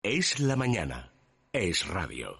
Es la mañana. Es radio.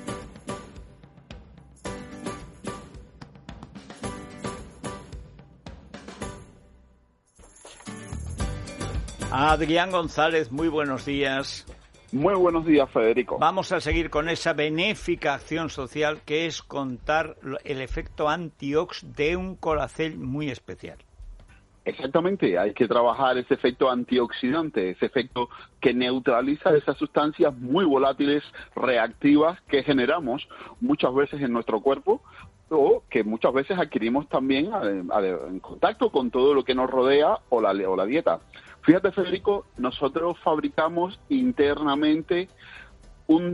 Adrián González, muy buenos días. Muy buenos días, Federico. Vamos a seguir con esa benéfica acción social que es contar el efecto antiox de un colacel muy especial. Exactamente, hay que trabajar ese efecto antioxidante, ese efecto que neutraliza esas sustancias muy volátiles, reactivas, que generamos muchas veces en nuestro cuerpo o que muchas veces adquirimos también en contacto con todo lo que nos rodea o la dieta. Fíjate, Federico, nosotros fabricamos internamente un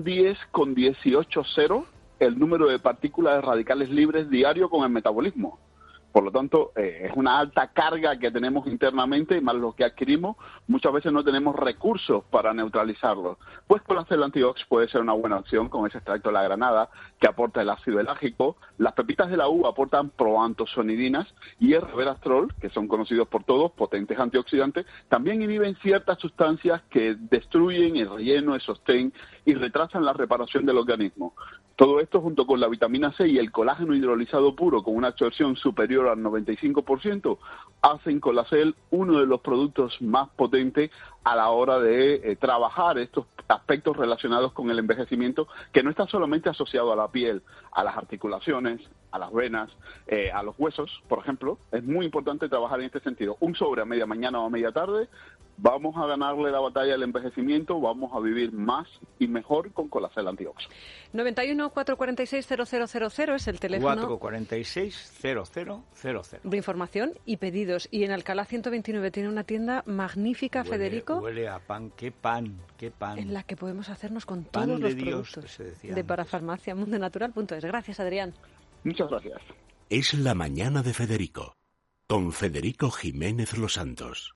10,18 el número de partículas de radicales libres diario con el metabolismo. Por lo tanto, es una alta carga que tenemos internamente, más lo que adquirimos, muchas veces no tenemos recursos para neutralizarlo. Pues colacel antiox puede ser una buena opción con ese extracto de la granada, que aporta el ácido elágico. Las pepitas de la uva aportan proantosonidinas y el resveratrol, que son conocidos por todos, potentes antioxidantes, también inhiben ciertas sustancias que destruyen el relleno, el sostén y retrasan la reparación del organismo. Todo esto junto con la vitamina C y el colágeno hidrolizado puro con una absorción superior al 95% hacen colacel uno de los productos más potentes a la hora de trabajar estos aspectos relacionados con el envejecimiento, que no está solamente asociado a la piel, a las articulaciones, a las venas, a los huesos, por ejemplo. Es muy importante trabajar en este sentido. Un sobre a media mañana o a media tarde, vamos a ganarle la batalla al envejecimiento, vamos a vivir más y mejor con colacel antiox. 91 446 0000 es el teléfono. 446 0000. Información y pedidos. Y en Alcalá 129 tiene una tienda magnífica, Federico. Huele a pan, qué pan. En la que podemos hacernos con pan todos de los Dios, productos que se decía de antes. Parafarmacia Mundenatural.es. Gracias, Adrián. Muchas gracias. Es la mañana de Federico, con Federico Jiménez Los Santos.